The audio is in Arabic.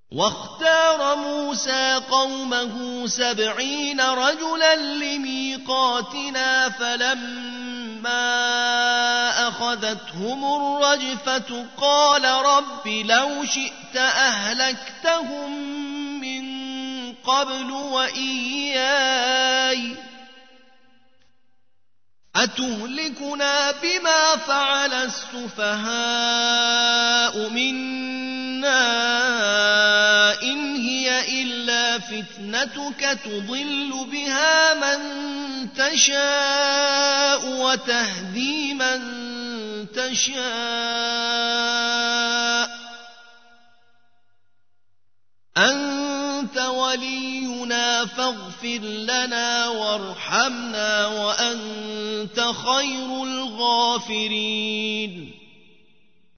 واختار موسى قومه 70 رجلا لميقاتنا فلما أخذتهم الرجفة قال رب لو شئت أهلكتهم من قبل وإياي أتهلكنا بما فعل السفهاء منا إن هي إلا فتنتك تضل بها من تشاء وتهدي من تشاء أنت ولينا فاغفر لنا وارحمنا وأنت خير الغافرين